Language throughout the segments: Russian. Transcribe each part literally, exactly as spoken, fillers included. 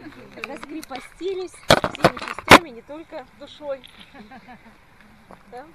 раскрепостились всеми частями, не только душой. Да?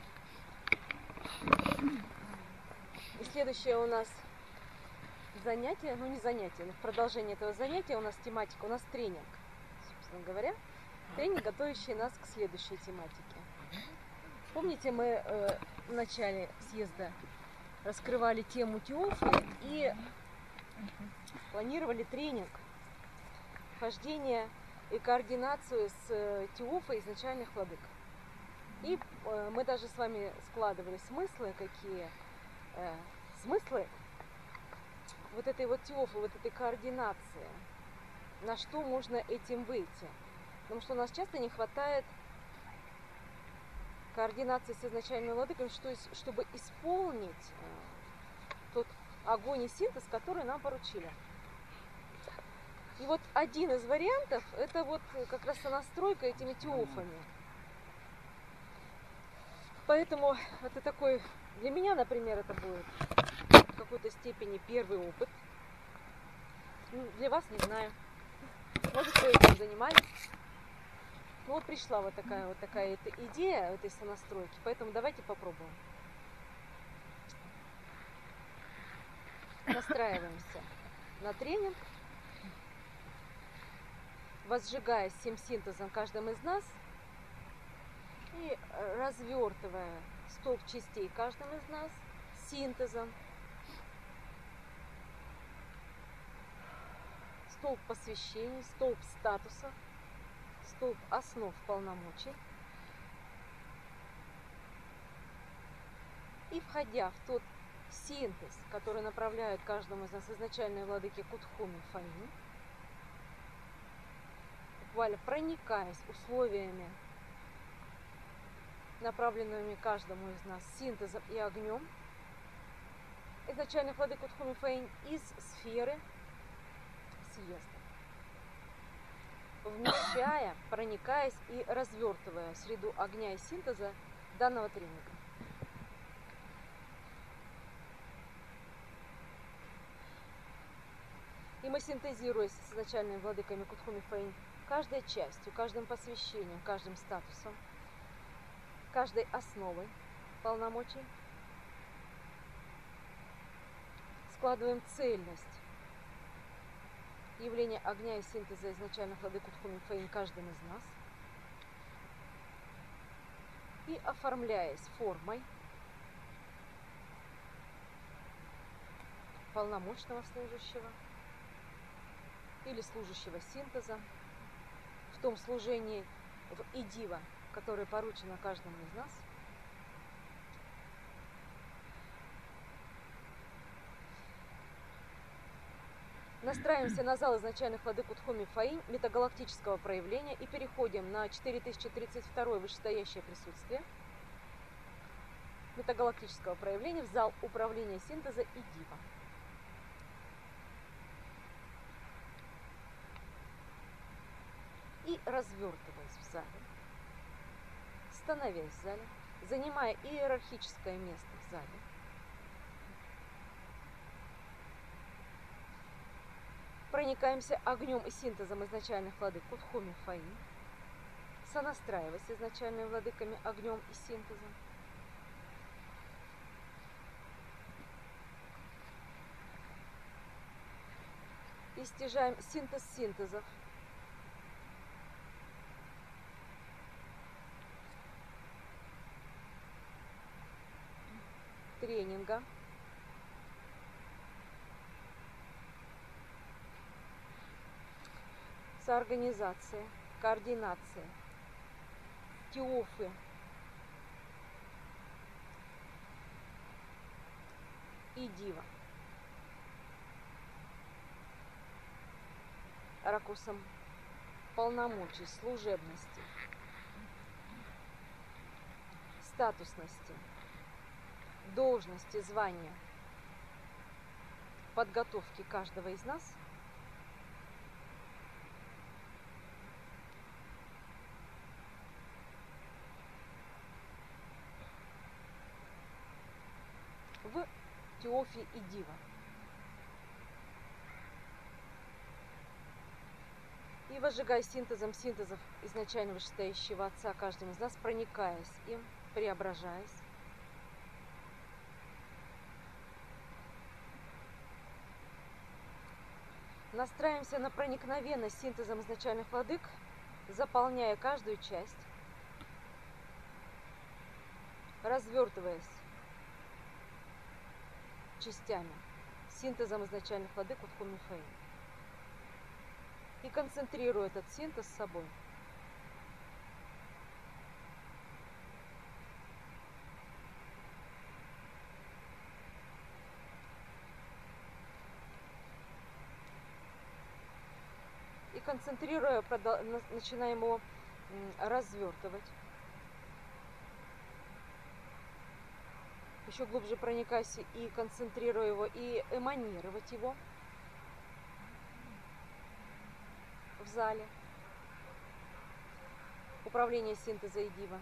И следующее у нас занятие, ну не занятие, но в продолжение этого занятия у нас тематика, у нас тренинг, собственно говоря, тренинг, готовящий нас к следующей тематике. Помните, мы э, в начале съезда раскрывали тему Теофы и планировали тренинг, вхождение и координацию с э, Теофой изначальных владык. И э, мы даже с вами складывали смыслы, какие э, смыслы вот этой вот Теофы, вот этой координации, на что можно этим выйти. Потому что у нас часто не хватает координации с изначальным владыкой, что, чтобы исполнить э, тот огонь и синтез, который нам поручили. И вот один из вариантов, это вот как раз сонастройка этими теофами. Поэтому это такой, для меня, например, это будет в какой-то степени первый опыт. Для вас не знаю. Может, вы этим занимались. Ну вот пришла вот такая вот такая эта идея этой сонастройки, поэтому давайте попробуем. Настраиваемся на тренинг, возжигая всем синтезом каждым из нас и развертывая столб частей каждым из нас синтезом, столб посвящений, столб статуса, столб основ полномочий. И входя в тот синтез, который направляет каждому из нас изначальные владыки Кутхуми Фаин, буквально проникаясь условиями, направленными каждому из нас синтезом и огнем, изначальных владык Кутхуми Фаин из сферы съезда, вмещая, проникаясь и развертывая среду огня и синтеза данного тренинга. И мы, синтезируясь с изначальными владыками Кутхуми Фаин, каждой частью, каждым посвящением, каждым статусом, каждой основой полномочий, складываем цельность явления огня и синтеза изначальных владык Кутхуми Фаин каждым из нас и оформляясь формой полномочного служащего или служащего синтеза в том служении в идива, которое поручено каждому из нас, настраиваемся на зал изначальных владык Кутхуми Фаин метагалактического проявления и переходим на четыре тысячи тридцать два вышестоящее присутствие метагалактического проявления в зал управления синтеза и дива. И развертываясь в зале, становясь в зале, занимая иерархическое место в зале, проникаемся огнем и синтезом изначальных владык Кутхуми Фаин, сонастраиваясь с изначальными владыками огнем и синтезом, и стяжаем синтез синтезов, тренинга, соорганизация, координация, теофы и дива, ракурсом полномочий, служебности, статусности, должности, звания, подготовки каждого из нас в теофе и дива. И, И возжигая синтезом синтезов изначально вышестоящего Отца каждым из нас, проникаясь им, преображаясь, настраиваемся на проникновенность синтезом изначальных владык, заполняя каждую часть, развертываясь частями синтезом изначальных владык от Хомифейн. И концентрируя этот синтез с собой. И концентрируя, начинаем его развертывать. Еще глубже проникаясь и концентрируя его, и эманировать его в зале. Управление синтеза и дива.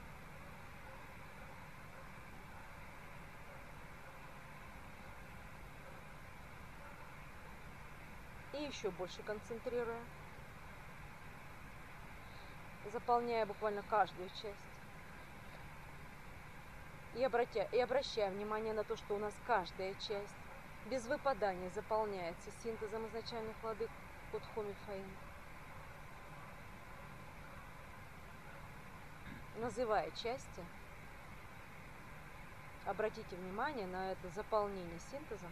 И еще больше концентрируя, заполняя буквально каждую часть. И, обратя, и обращая внимание на то, что у нас каждая часть без выпадания заполняется синтезом изначальных владык от Хомифейн. Называя части, обратите внимание на это заполнение синтезом.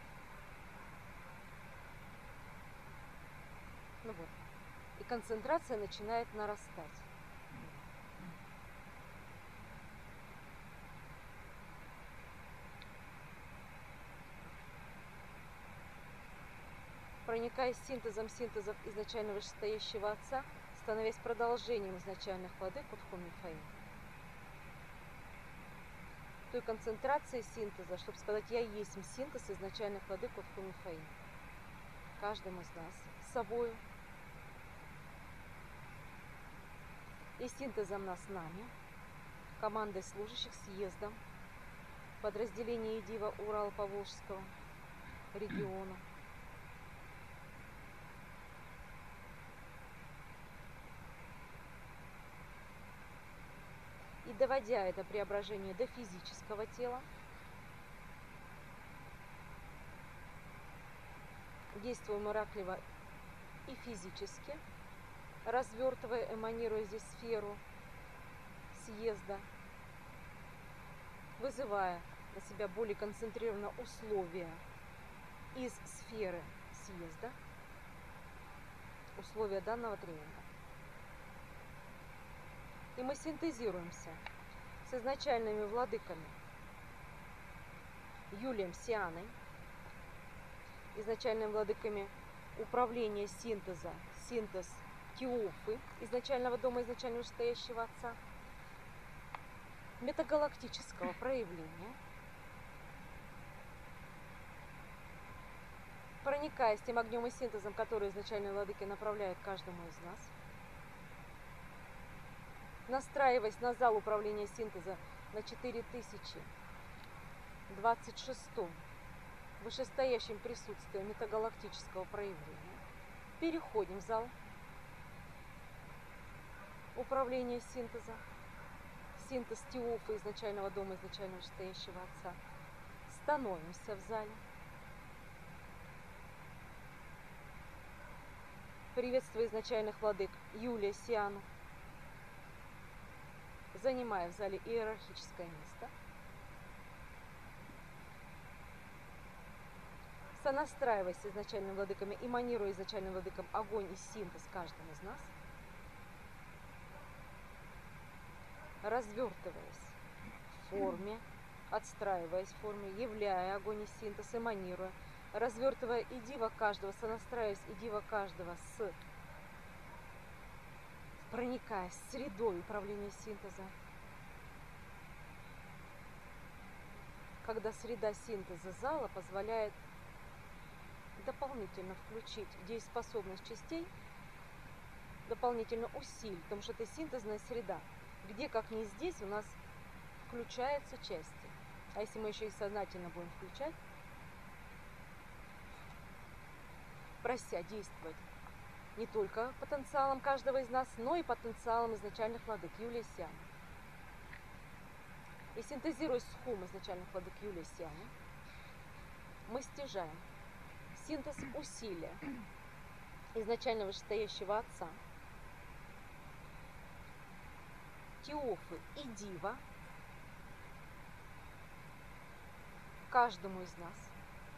Ну вот. И концентрация начинает нарастать. Проникаясь синтезом синтезов изначально вышестоящего Отца, становясь продолжением изначальных владык от Хомифейн. Той концентрации синтеза, чтобы сказать, я есть синтез изначальных владык от Хомифейн. Каждым из нас с собой. И синтезом нас нами, командой служащих, съездом, подразделение Дива Урал-Поволжского региона. И доводя это преображение до физического тела, действуем Ираклиева и физически, развертывая, эманируя здесь сферу съезда, вызывая на себя более концентрированно условия из сферы съезда, условия данного тренинга. И мы синтезируемся с изначальными владыками Юлием Сианой, изначальными владыками управления синтеза, синтез Теофы, изначального дома, изначально вышестоящего Отца, метагалактического проявления, проникая с тем огнем и синтезом, который изначальные владыки направляют каждому из нас, настраиваясь на зал управления синтеза на четыре тысячи двадцать шестом вышестоящем присутствии метагалактического проявления, переходим в зал управления синтеза, синтез Теофы изначального дома, изначально вышестоящего Отца, становимся в зале, приветствуя изначальных владык Юлия Сиану, занимая в зале иерархическое место, сонастраиваясь с изначальными владыками, эманируя изначальным владыкам огонь и синтез каждым из нас, развертываясь в форме, отстраиваясь в форме, являя огонь и синтез, эманируя, развертывая и дива каждого, сонастраиваясь и дива каждого с, проникая с средой управления синтеза. Когда среда синтеза зала позволяет дополнительно включить дееспособность частей, дополнительно усилить, потому что это синтезная среда, где, как ни здесь, у нас включаются части. А если мы еще и сознательно будем включать, прося действовать не только потенциалом каждого из нас, но и потенциалом изначальных владык Юлии Сианы. И синтезируя схум изначальных владык Юлии Сианы, мы стяжаем синтез усилия изначально вышестоящего Отца, Теофы и Дива каждому из нас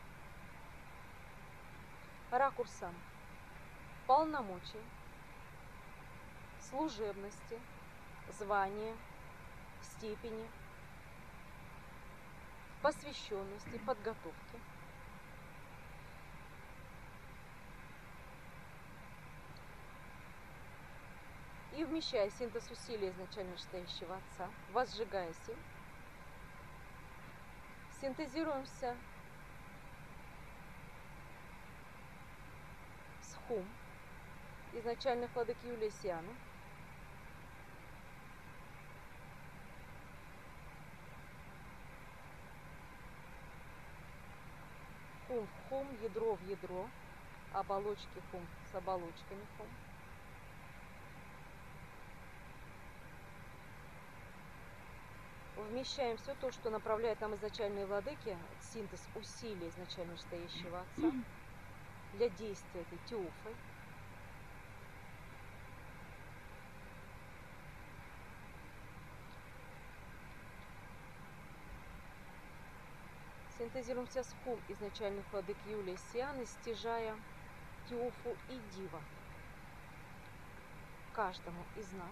ракурсом полномочий, служебности, звания, степени, посвященности, подготовки. И вмещая синтез усилий изначально вышестоящего Отца, возжигая сим, синтезируемся с хум изначальных владык Юлии Сианы, хум в хум, ядро в ядро, оболочки хум с оболочками хум. Вмещаем все то, что направляет нам изначальные владыки, синтез усилий изначально вышестоящего Отца для действия этой теофой. Синтезируемся с хум изначальных владык Юлии Сианы, стяжая теофу и дива каждому из нас.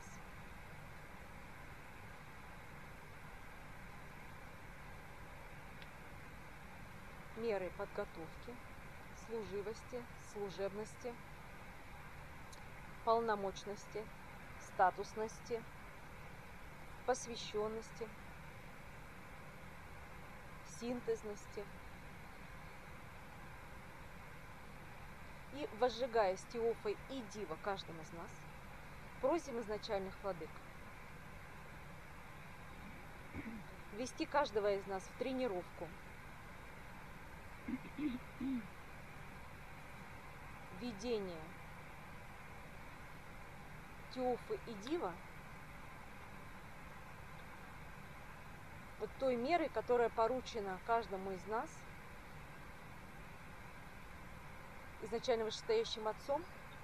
Меры подготовки, служивости, служебности, полномочности, статусности, посвященности, синтезности. И возжигая с теофой и дива каждому из нас, просим изначальных владык ввести каждого из нас в тренировку введение теофы и дива вот той мерой, которая поручена каждому из нас изначально вышестоящим Отцом,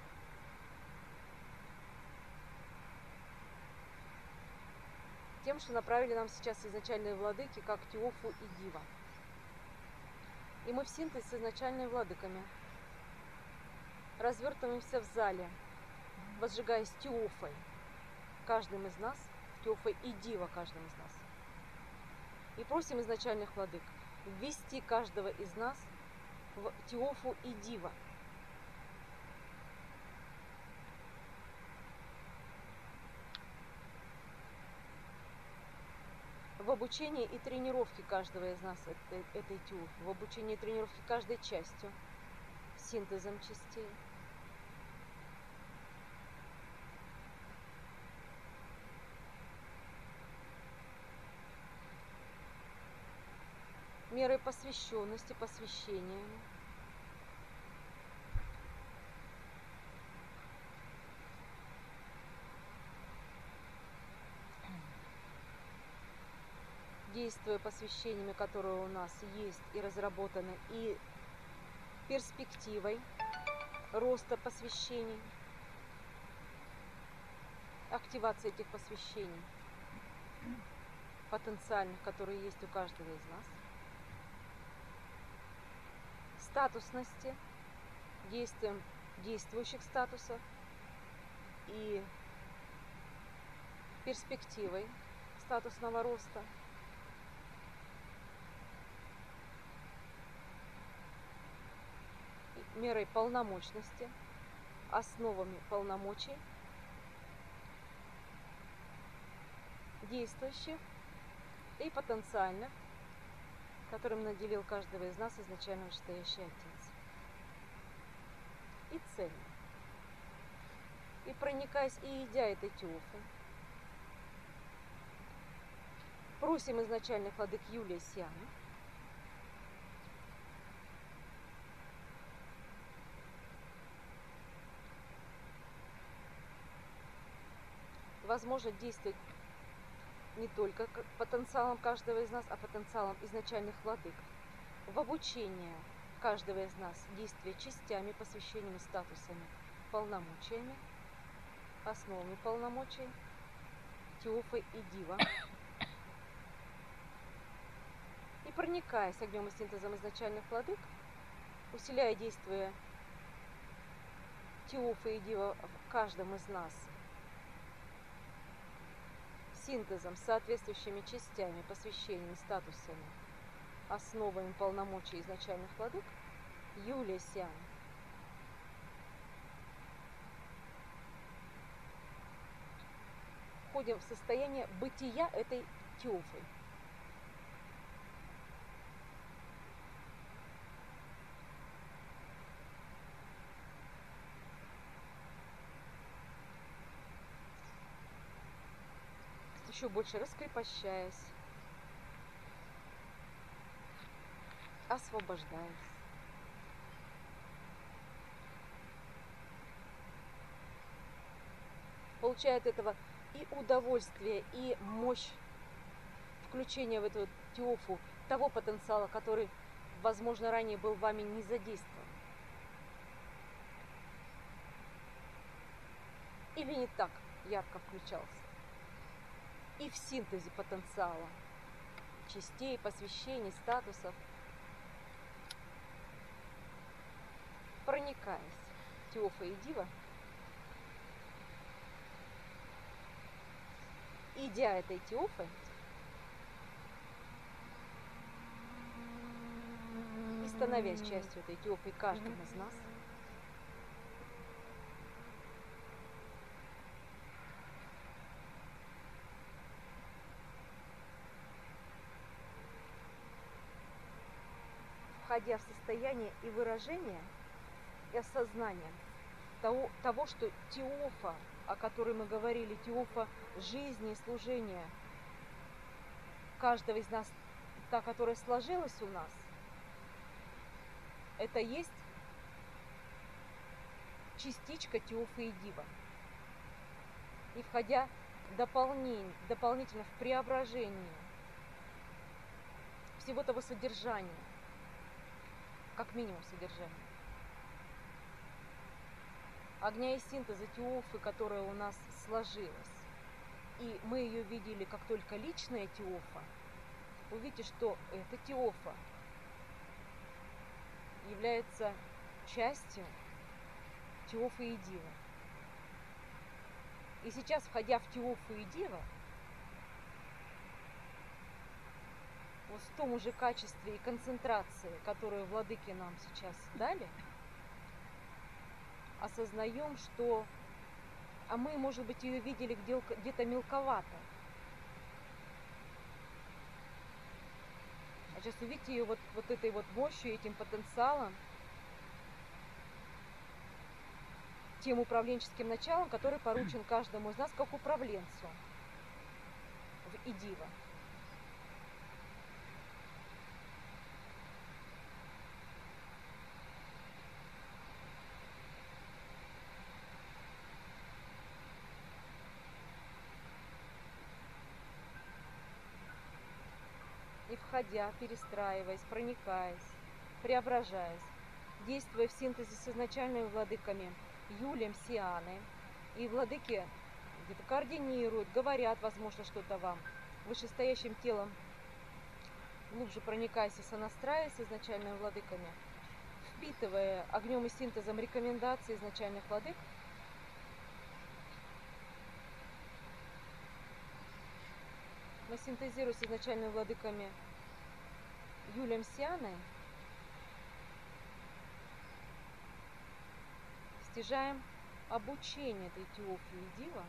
тем, что направили нам сейчас изначальные владыки, как теофу и дива. И мы в синтез с изначальными владыками развертываемся в зале, возжигаясь теофой каждым из нас, теофой и дива каждым из нас. И просим изначальных владык ввести каждого из нас в теофу и дива. В обучении и тренировке каждого из нас этой, этой теофы, в обучении и тренировке каждой частью, синтезом частей. Мерой посвященности, посвящениями. Действуя посвящениями, которые у нас есть и разработаны, и перспективой роста посвящений, активации этих посвящений потенциальных, которые есть у каждого из нас, статусности, действием действующих статусов и перспективой статусного роста, мерой полномочности, основами полномочий, действующих и потенциальных, которым наделил каждого из нас изначально вышестоящий Отец. И цельно. И проникаясь и идя этой теофы, просим изначальных владык Юлии Сианы возможно действовать не только потенциалом каждого из нас, а потенциалом изначальных владык. В обучение каждого из нас действия частями, посвящениями, статусами, полномочиями, основами полномочий, Теофы и Дива. И проникаясь огнем и синтезом изначальных владык, усиляя действие Теофа и Дива в каждом из нас, синтезом, соответствующими частями, посвящениями, статусами, основами полномочий изначальных владык, Юлия Сиан входим в состояние бытия этой Теофы. Еще больше раскрепощаясь, освобождаясь. Получая от этого и удовольствие, и мощь включения в эту Теофу того потенциала, который, возможно, ранее был вами не задействован. Или не так ярко включался. И в синтезе потенциала, частей, посвящений, статусов, проникаясь Теофа и Дива, идя этой Теофы и становясь частью этой Теофы каждым из нас, входя в состояние и выражение, и осознание того, того, что Теофа, о которой мы говорили, Теофа жизни и служения каждого из нас, та, которая сложилась у нас, это есть частичка Теофы и Дива. И входя дополнение, дополнительно в преображение всего того содержания, как минимум содержание, огня и синтеза Теофы, которая у нас сложилась, и мы ее видели как только личная Теофа, увидите, что эта Теофа является частью Теофы и Дива. И сейчас, входя в Теофу и Дива, вот в том же качестве и концентрации, которую владыки нам сейчас дали, осознаем, что, а мы, может быть, ее видели где-то мелковато. А сейчас увидите ее вот, вот этой вот мощью, этим потенциалом, тем управленческим началом, который поручен каждому из нас как управленцу в Идива. И входя, перестраиваясь, проникаясь, преображаясь, действуя в синтезе с изначальными владыками Юлием, Сианы, и владыки где-то координируют, говорят, возможно, что-то вам, вышестоящим телом, глубже проникаясь и сонастраиваясь с изначальными владыками, впитывая огнем и синтезом рекомендации изначальных владык, мы синтезируем с изначальными владыками Юлием, Сианой, стяжаем обучение этой Теофы и Дива,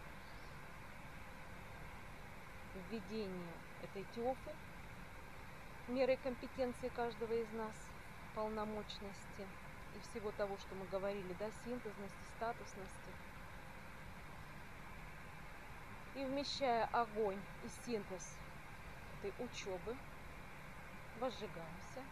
введение этой Теофы, мерой компетенции каждого из нас, полномочности и всего того, что мы говорили, да, синтезности, статусности. И вмещая огонь и синтез этой учебы, возжигаемся.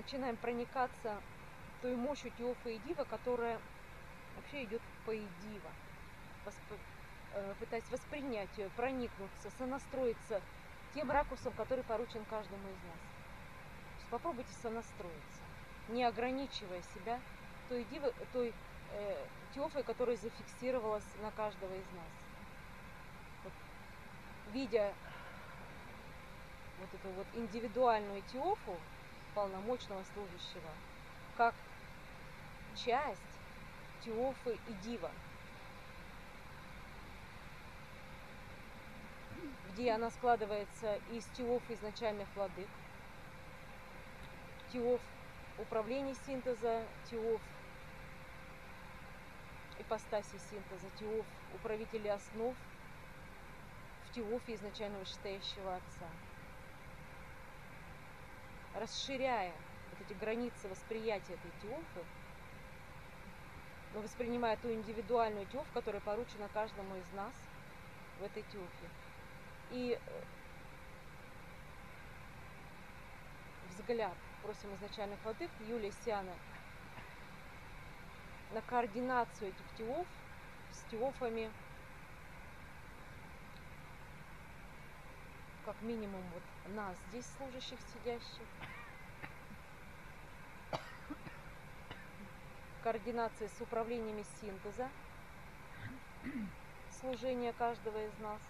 начинаем проникаться той мощью Теофа и Дива, которая вообще идет по Дива, пытаясь воспринять ее, проникнуться, сонастроиться тем ракурсом, который поручен каждому из нас. То есть попробуйте сонастроиться, не ограничивая себя той, дивы, той э, Теофой, которая зафиксировалась на каждого из нас. Вот, видя вот эту вот индивидуальную Теофу полномочного служащего, как часть Теофы и Дива, где она складывается из Теоф изначальных владык, Теоф управления синтеза, Теоф ипостаси синтеза, Теоф управителей основ, в Теофе изначально вышестоящего Отца. Расширяя вот эти границы восприятия этой Теофы, мы воспринимаем ту индивидуальную Теоф, которая поручена каждому из нас в этой Теофе. И взгляд просим изначальных владык Юлия Сиана на координацию этих Теоф с Теофами, как минимум вот нас здесь служащих, сидящих, координация с управлениями синтеза, служения каждого из нас.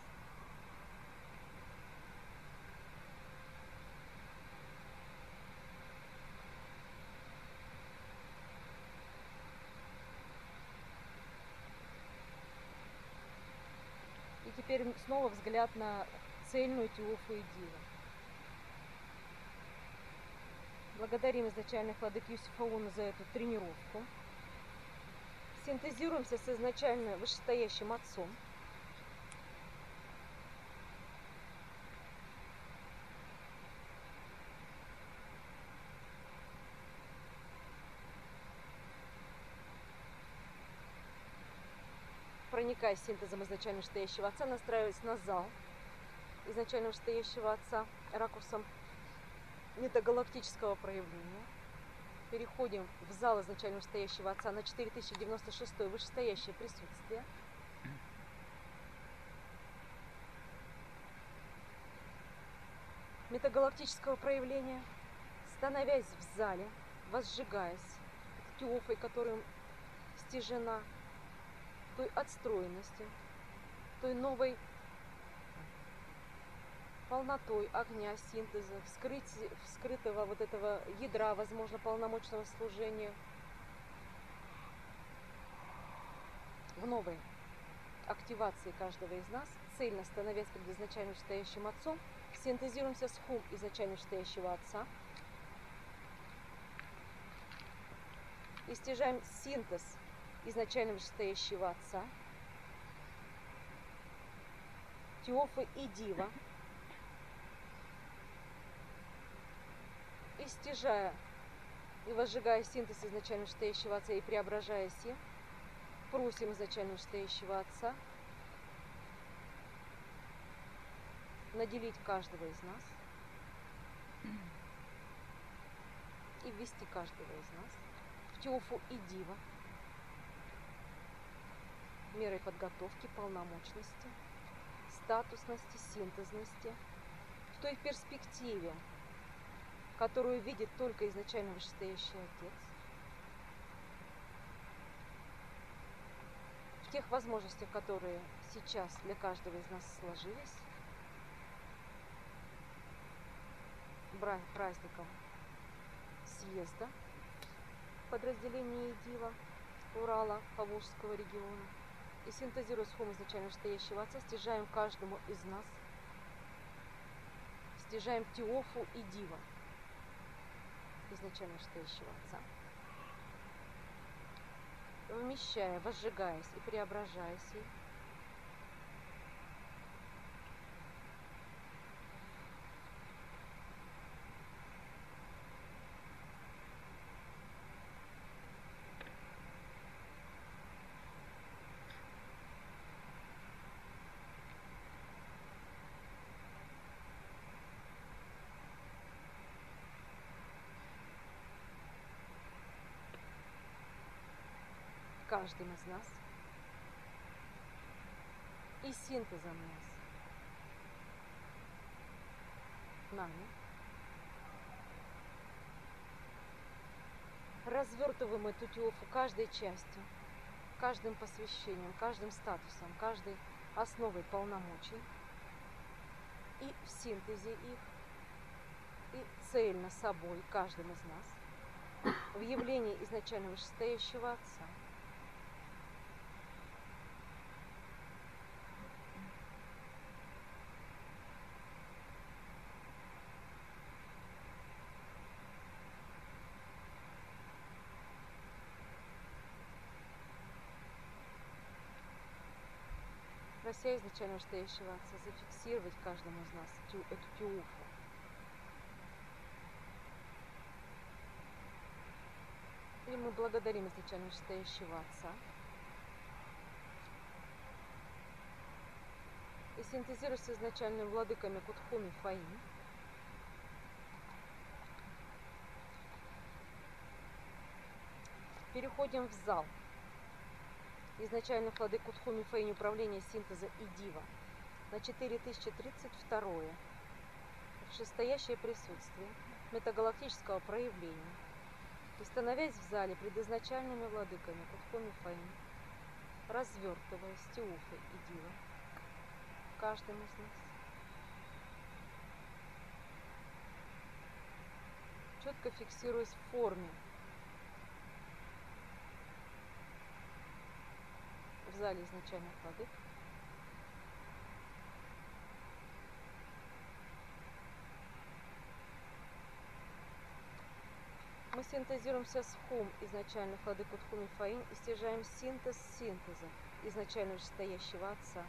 И теперь снова взгляд на цельную Теофу и Дива. Благодарим изначальных владык Юсифа Уна за эту тренировку. Синтезируемся с изначально вышестоящим Отцом. Проникая синтезом изначально вышестоящего Отца, настраиваясь на зал изначально вышестоящего Отца, ракурсом метагалактического проявления. Переходим в зал изначально вышестоящего Отца на четыре тысячи девяносто шестое вышестоящее присутствие. Метагалактического проявления, становясь в зале, возжигаясь Теофой, которым стяжена, той отстроенности, той новой полнотой огня, синтеза, вскрытия, вскрытого вот этого ядра, возможно, полномочного служения, в новой активации каждого из нас, цельно становясь перед изначально вышестоящим Отцом, синтезируемся с Хум изначально вышестоящего Отца и стяжаем синтез изначально вышестоящего Отца, Теофы и Дива, и стяжая и возжигая синтез изначально вышестоящего Отца и преображаясь им, просим изначально вышестоящего Отца наделить каждого из нас и ввести каждого из нас в Теофу и Дива мерой подготовки, полномочности, статусности, синтезности, в той перспективе, которую видит только изначально вышестоящий Отец, в тех возможностях, которые сейчас для каждого из нас сложились, праздником съезда подразделения Дива Урала, Поволжского региона, и синтезируя с Хум изначально вышестоящего Отца, стяжаем каждому из нас, стяжаем Теофу и Дива изначально вышестоящего Отца, вмещая, возжигаясь и преображаясь ей, каждым из нас и синтезом нас нами. Развертываем эту тиофу каждой частью, каждым посвящением, каждым статусом, каждой основой полномочий и в синтезе их, и цельно собой, каждым из нас, в явлении изначально вышестоящего Отца. Прося изначально вышестоящего Отца зафиксировать каждому из нас тю, эту тиофу. И мы благодарим изначально вышестоящего Отца. И синтезируя с изначальными владыками Кутхуми Фаин, переходим в зал изначальных владык Кутхуми Фаин управления синтеза и дива на четыре тысячи тридцать второе вышестоящее присутствие метагалактического проявления. И становясь в зале пред изначальными владыками Кутхуми Фаин, развертывая тиофы и дива каждым из нас, четко фиксируясь в форме в зале изначальных владык, мы синтезируемся с хум изначальных владык Кутхуми Фаин и стяжаем синтез синтеза изначально вышестоящего Отца.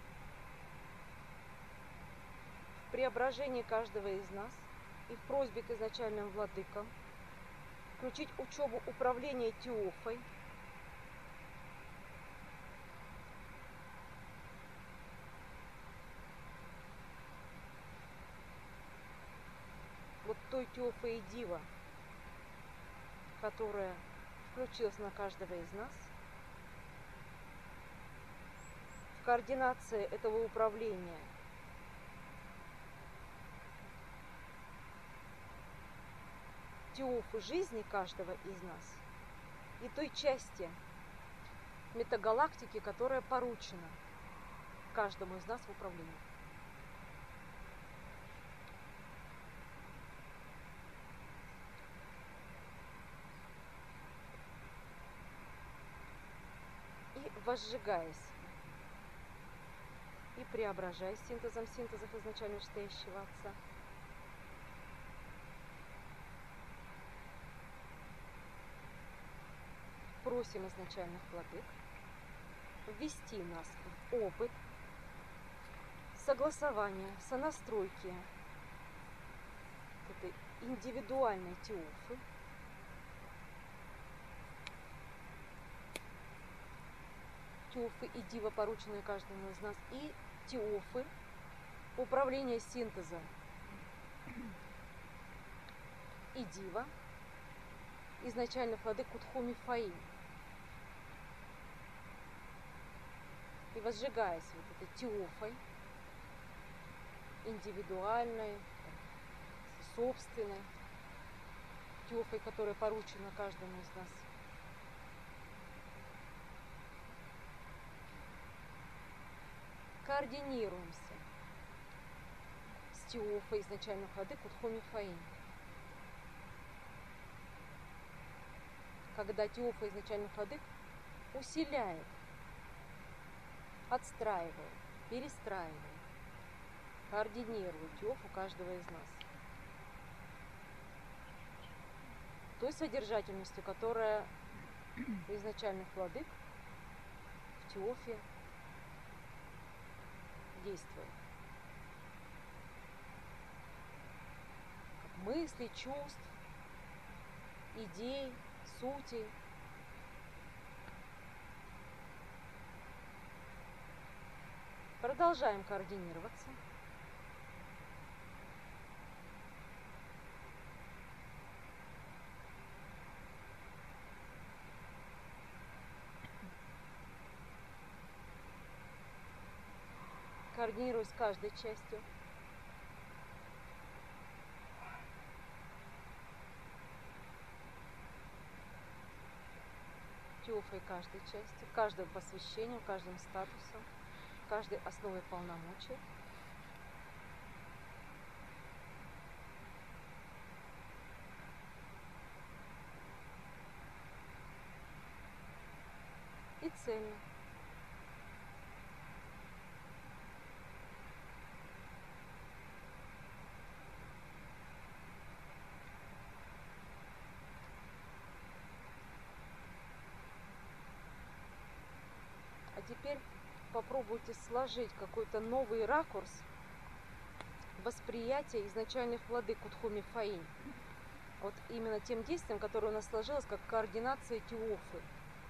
В преображении каждого из нас и в просьбе к изначальным владыкам включить учебу управления тиофой вот той тиофы и дива, которая включилась на каждого из нас, в координации этого управления тиофы жизни каждого из нас и той части метагалактики, которая поручена каждому из нас в управлении. И возжигаясь и преображаясь синтезом синтезов изначально вышестоящего Отца, просим изначальных владык ввести нас в опыт согласования, сонастройки этой индивидуальной тиофы тиофы и дива, порученные каждому из нас, и тиофы управления синтеза и дива изначальных владык Кутхуми Фаин. И возжигаясь вот этой тиофой, индивидуальной, собственной, тиофой, которая поручена каждому из нас, координируемся с тиофой изначальных владык Кутхуми Фаин. Когда тиофа изначальных владык усиляет, отстраивает, перестраивает, координирует тиофу каждого из нас. Той содержательностью, которая у изначальных владык в тиофе действует. Как мысли, чувств, идей, сути. Продолжаем координироваться. координируясь каждой частью. Тиофой каждой части, каждым посвящением, каждым статусом, каждой основой полномочий. И цельно. А теперь попробуйте сложить какой-то новый ракурс восприятия изначальных владык Кутхоми Фаинь. Вот именно тем действием, которое у нас сложилось как координация Тиофы.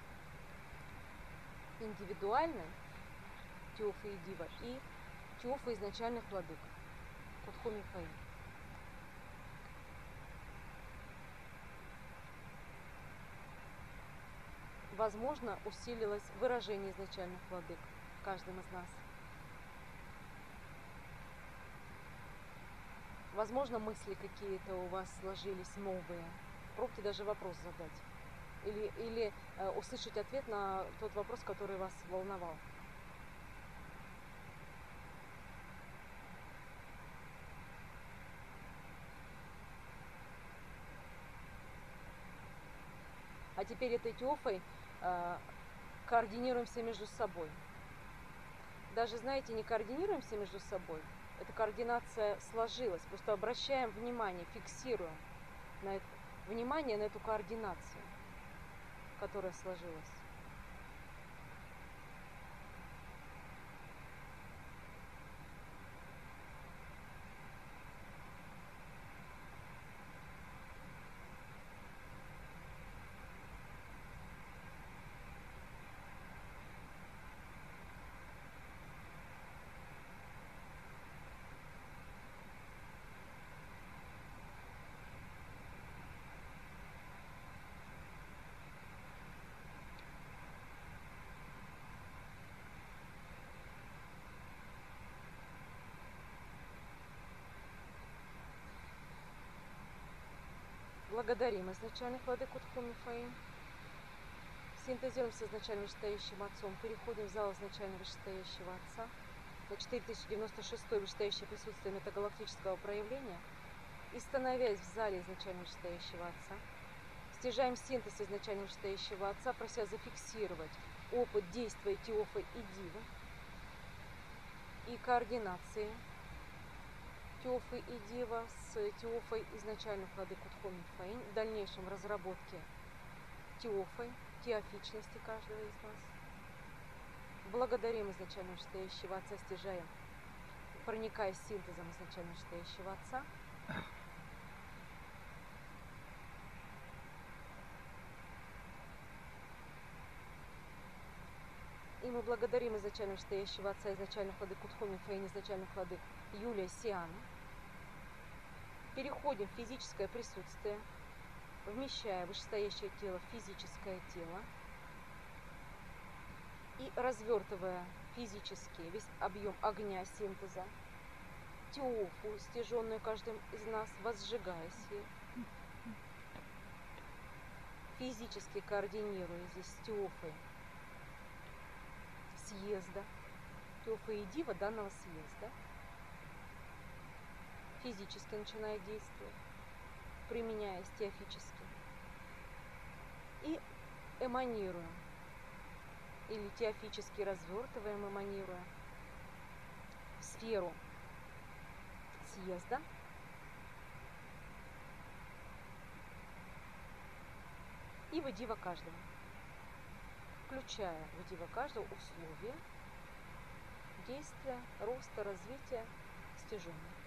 Индивидуальной Тиофы и Дива и Тиофы изначальных владык Кутхоми Фаинь. Возможно, усилилось выражение изначальных владык в каждом из нас. Возможно, мысли какие-то у вас сложились новые. Пробуйте даже вопрос задать. Или, или э, услышать ответ на тот вопрос, который вас волновал. А теперь этой Тиофой э, координируемся между собой. Даже, знаете, не координируемся между собой. Эта координация сложилась. Просто обращаем внимание, фиксируем на это, внимание на эту координацию, которая сложилась. Благодарим изначальных владык Кутхоми Фаинь. Синтезируем с изначально вышестоящим Отцом. Переходим в зал изначально вышестоящего Отца. На четыре тысячи девяносто шестое вышестоящее присутствие метагалактического проявления. И становясь в зале изначально вышестоящего Отца, стяжаем синтез изначально вышестоящего Отца, прося зафиксировать опыт действия Тиофы и Дивы и координации Тиофы и Дива с Тиофой изначальных владык Кутхоми Фаинь, в дальнейшем разработке Тиофой, теофичности каждого из нас. Благодарим изначально вышестоящего Отца, стяжаем, проникая синтезом изначально вышестоящего Отца. И мы благодарим изначально вышестоящего Отца, изначальных владык Кутхоми Фаинь, изначальных владык Юлия Сиана. Переходим в физическое присутствие, вмещая вышестоящее тело в физическое тело и развертывая физически весь объем огня синтеза, Тиофу, стяженную каждым из нас, возжигая силу, физически координируя здесь с Тиофой съезда, Тиофа и Дива данного съезда, физически начиная действовать, применяясь теофически, и эманируем, или теофически развертываем, эманируя в сферу съезда, и в Дива каждого, включая в Дива каждого условия действия, роста, развития стяжения.